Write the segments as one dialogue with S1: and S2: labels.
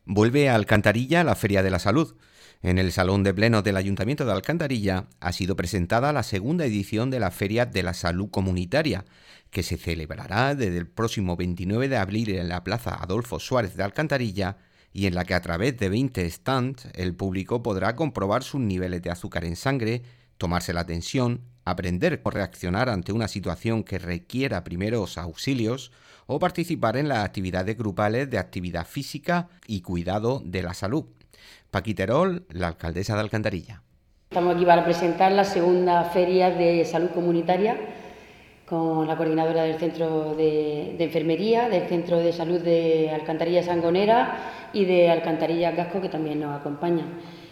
S1: Vuelve a Alcantarilla la Feria de la Salud. En el Salón de Plenos del Ayuntamiento de Alcantarilla ha sido presentada la segunda edición de la Feria de la Salud Comunitaria, que se celebrará desde el próximo 29 de abril en la Plaza Adolfo Suárez de Alcantarilla y en la que a través de 20 stands el público podrá comprobar sus niveles de azúcar en sangre, tomarse la tensión, aprender cómo reaccionar ante una situación que requiera primeros auxilios o participar en las actividades grupales de actividad física y cuidado de la salud. Paqui Terol, la alcaldesa de Alcantarilla.
S2: Estamos aquí para presentar la segunda feria de salud comunitaria con la coordinadora del Centro de Enfermería, del Centro de Salud de Alcantarilla Sangonera y de Alcantarilla Casco, que también nos acompañan.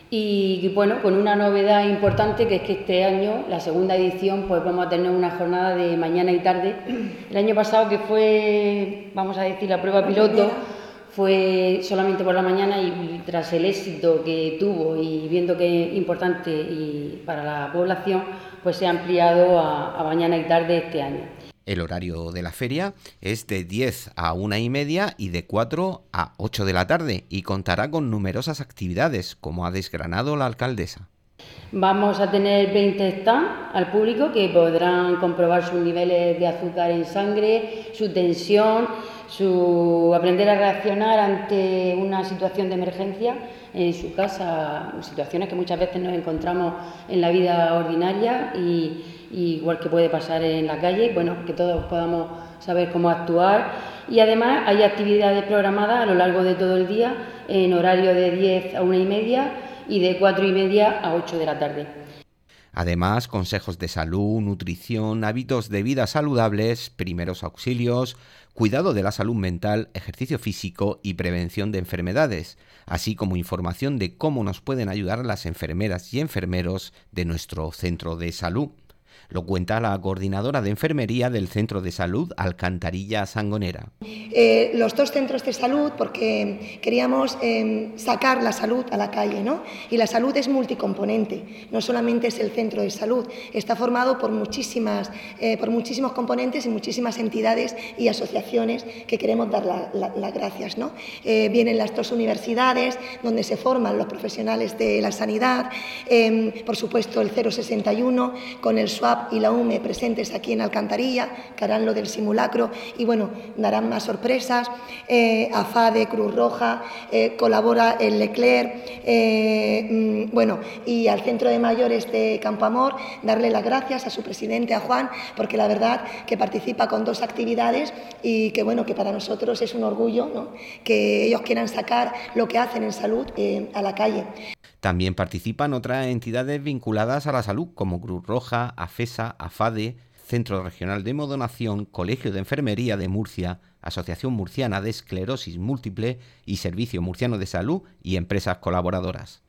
S2: Y bueno, con una novedad importante, que es que este año, la segunda edición, pues vamos a tener una jornada de mañana y tarde. El año pasado, que fue, vamos a decir, la prueba piloto, fue solamente por la mañana, y tras el éxito que tuvo y viendo que es importante y para la población, pues se ha ampliado a mañana y tarde este año.
S1: El horario de la feria es de 10 a 1:30 y de 4 a 8 de la tarde y contará con numerosas actividades, como ha desgranado la alcaldesa.
S2: Vamos a tener 20 stands al público que podrán comprobar sus niveles de azúcar en sangre, su tensión, aprender a reaccionar ante una situación de emergencia en su casa, situaciones que muchas veces nos encontramos en la vida ordinaria y igual que puede pasar en la calle, bueno, que todos podamos saber cómo actuar. Y además hay actividades programadas a lo largo de todo el día en horario de 10 a 1:30 y de 4:30 a 8 de la tarde.
S1: Además, consejos de salud, nutrición, hábitos de vida saludables, primeros auxilios, cuidado de la salud mental, ejercicio físico y prevención de enfermedades, así como información de cómo nos pueden ayudar las enfermeras y enfermeros de nuestro centro de salud. Lo cuenta la coordinadora de enfermería del Centro de Salud Alcantarilla Sangonera.
S3: Los dos centros de salud, porque queríamos sacar la salud a la calle, ¿no? Y la salud es multicomponente, no solamente es el centro de salud, está formado por muchísimos componentes y muchísimas entidades y asociaciones que queremos dar las gracias, ¿no? Vienen las dos universidades donde se forman los profesionales de la sanidad, por supuesto el 061 con el SWAP y la UME presentes aquí en Alcantarilla, que harán lo del simulacro y bueno, darán más sorpresas. AFADE, Cruz Roja, colabora el Leclerc, bueno, y al Centro de Mayores de Campoamor, darle las gracias a su presidente, a Juan, porque la verdad que participa con dos actividades y que bueno, que para nosotros es un orgullo, ¿no?, que ellos quieran sacar lo que hacen en salud a la calle.
S1: También participan otras entidades vinculadas a la salud, como Cruz Roja, AFESA, AFADE, Centro Regional de Hemodonación, Colegio de Enfermería de Murcia, Asociación Murciana de Esclerosis Múltiple y Servicio Murciano de Salud y empresas colaboradoras.